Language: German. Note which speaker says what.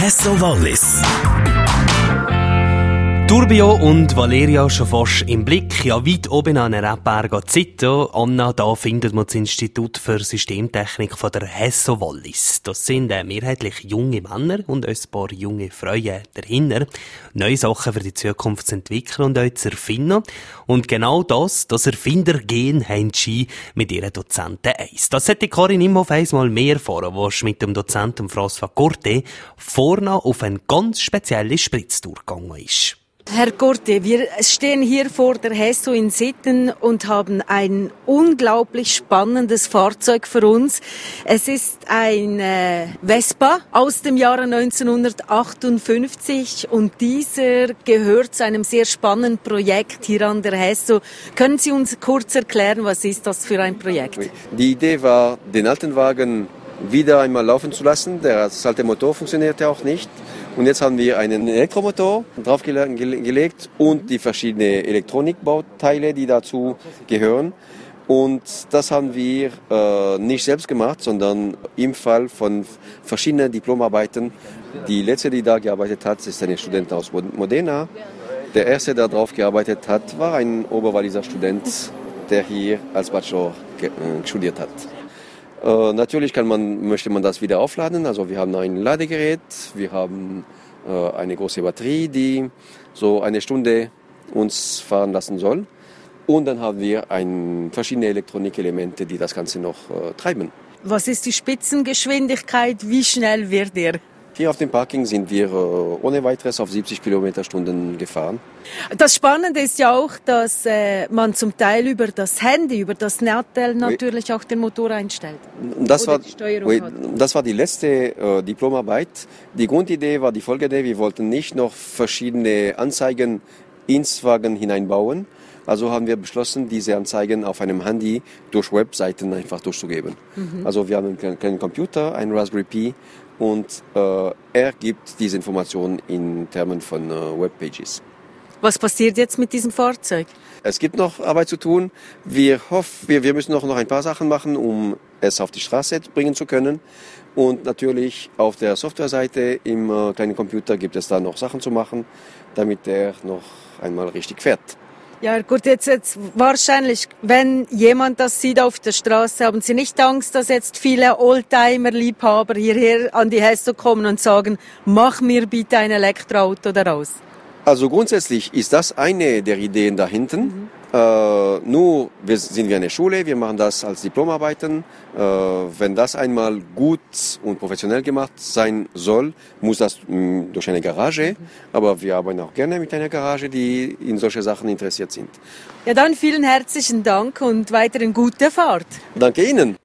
Speaker 1: Hesso Wallis.
Speaker 2: Turbio und Valeria schon fast im Blick. Ja, weit oben an den Rebbergen Zito. Anna, da findet man das Institut für Systemtechnik von der Hesso Wallis. Das sind mehrheitlich junge Männer und ein paar junge Frauen dahinter. Neue Sachen für die Zukunft zu entwickeln und euch zu erfinden. Und genau das Erfindergehen haben sie mit ihren Dozenten eins. Das hat die Karin Imhoff einmal mehr erfahren, wo mit dem Dozenten François Corte vorne auf eine ganz spezielle Spritztour gegangen ist.
Speaker 3: Herr Corte, wir stehen hier vor der Hesso in Sitten und haben ein unglaublich spannendes Fahrzeug für uns. Es ist ein Vespa aus dem Jahre 1958 und dieser gehört zu einem sehr spannenden Projekt hier an der Hesso. Können Sie uns kurz erklären, was ist das für ein Projekt?
Speaker 4: Die Idee war, den alten Wagen wieder einmal laufen zu lassen. Das alte Motor funktionierte auch nicht. Und jetzt haben wir einen Elektromotor draufgelegt und die verschiedenen Elektronikbauteile, die dazu gehören. Und das haben wir nicht selbst gemacht, sondern im Fall von verschiedenen Diplomarbeiten. Die letzte, die da gearbeitet hat, ist eine Studentin aus Modena. Der erste, der drauf gearbeitet hat, war ein Oberwalliser Student, der hier als Bachelor studiert hat. Natürlich möchte man das wieder aufladen. Also wir haben ein Ladegerät, wir haben eine große Batterie, die so eine Stunde uns fahren lassen soll. Und dann haben wir verschiedene Elektronikelemente, die das Ganze noch treiben.
Speaker 3: Was ist die Spitzengeschwindigkeit? Wie schnell wird er?
Speaker 4: Hier auf dem Parking sind wir ohne weiteres auf 70 Kilometerstunden gefahren.
Speaker 3: Das Spannende ist ja auch, dass man zum Teil über das Handy, über das Nattel natürlich auch den Motor einstellt.
Speaker 4: Das war die letzte Diplomarbeit. Die Grundidee war die folgende: Wir wollten nicht noch verschiedene Anzeigen ins Wagen hineinbauen. Also haben wir beschlossen, diese Anzeigen auf einem Handy durch Webseiten einfach durchzugeben. Also wir haben einen kleinen Computer, einen Raspberry Pi, und er gibt diese Informationen in Termen von Webpages.
Speaker 3: Was passiert jetzt mit diesem Fahrzeug?
Speaker 4: Es gibt noch Arbeit zu tun. Wir müssen noch ein paar Sachen machen, um es auf die Straße bringen zu können. Und natürlich auf der Softwareseite im kleinen Computer gibt es da noch Sachen zu machen, damit er noch einmal richtig fährt.
Speaker 3: Ja gut, jetzt wahrscheinlich, wenn jemand das sieht auf der Straße, haben Sie nicht Angst, dass jetzt viele Oldtimer-Liebhaber hierher an die Hesso kommen und sagen, mach mir bitte ein Elektroauto daraus?
Speaker 4: Also grundsätzlich ist das eine der Ideen da hinten. Nur sind wir eine Schule, wir machen das als Diplomarbeiten. Wenn das einmal gut und professionell gemacht sein soll, muss das durch eine Garage. Aber wir arbeiten auch gerne mit einer Garage, die in solche Sachen interessiert sind.
Speaker 3: Ja, dann vielen herzlichen Dank und weiterhin gute Fahrt.
Speaker 4: Danke Ihnen.